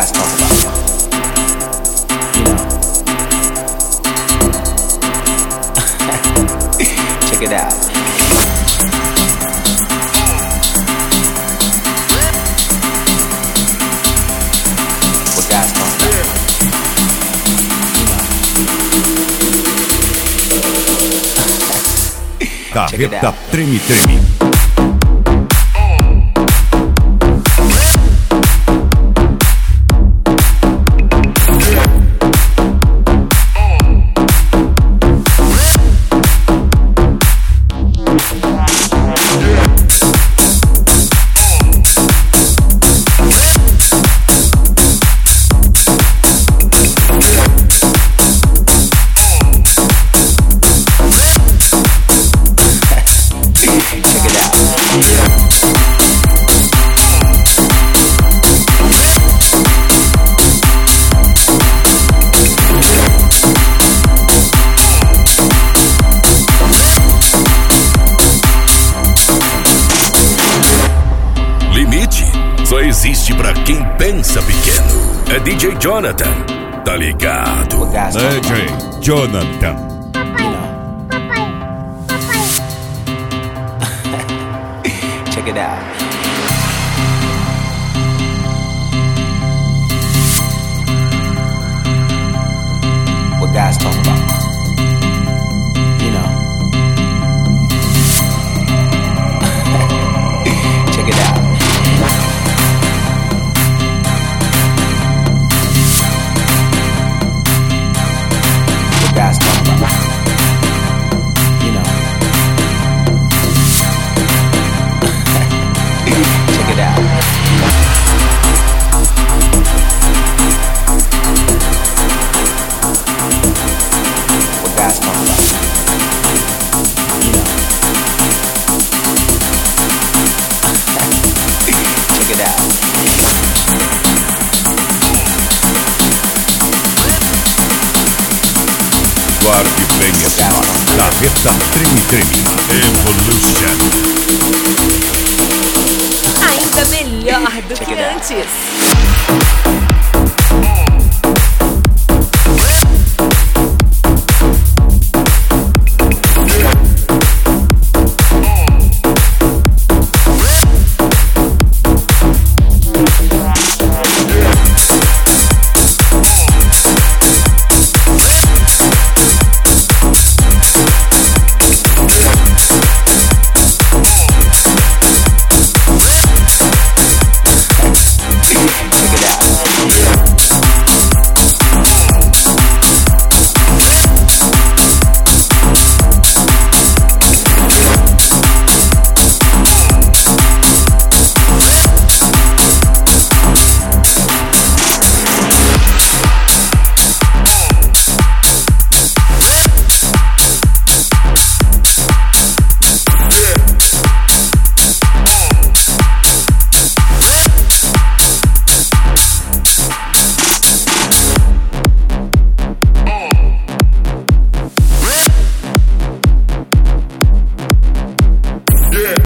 guys talk about. You know. Check it out. What guys talk about. Carreta Treme Treme. Só existe pra quem pensa pequeno. É DJ Jonathan, tá ligado? DJ Jonathan. Check it out. What guys talk about. You know. Check it out. Guys talk about, you know. Check it out. What guys talk about, you know. Check it out. Guarde bem esse nome. Carreta Treme Treme Evolution. Ainda melhor do que antes.